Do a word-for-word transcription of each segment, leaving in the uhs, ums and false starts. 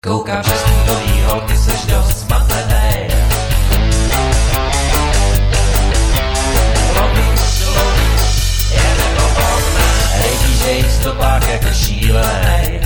Koukám přes nový holky, seš dost zmatenej. Lovíš, lovíš, je nepohodná. Hej, dížej v stopách jako šílenej.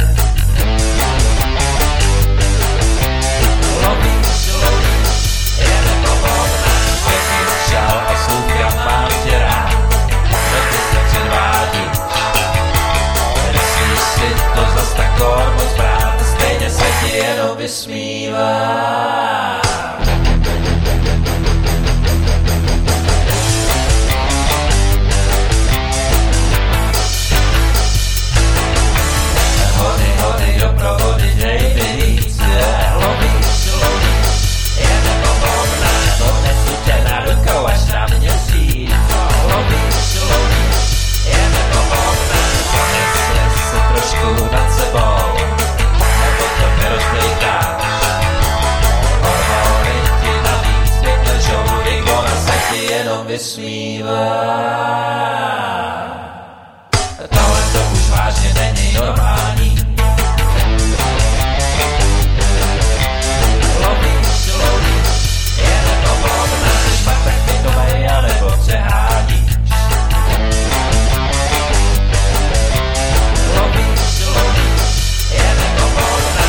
Lovíš, lovíš, je nepohodná. Pěkný šál a slůvka, mám tě rád. No ty se předvádíš. Myslíš si to zas tak moc brát. Stejně se ti jenom vysmívá. Hody, hody do provody, dej mi víc. Lovíš, lovíš, je nepohodná. Donesu tě na rukou až na měsíc. Lovíš, lovíš, je nepohodná. Ponesli se trošku nad sebou. Nerozplejtáš. Hormory ti navíc pět lžou, když ona se ti jenom vysmívá. Tohle to už vážně není normální. Lovíš, lovíš, je nepohodná. Jsi šmatek pitovej, anebo přeháníš. Lovíš, lovíš, je nepohodná.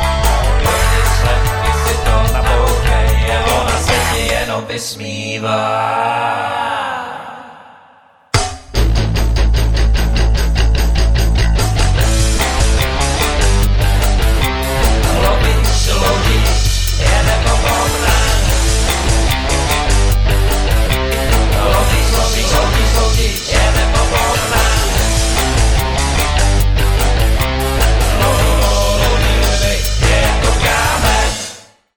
Vysmívá.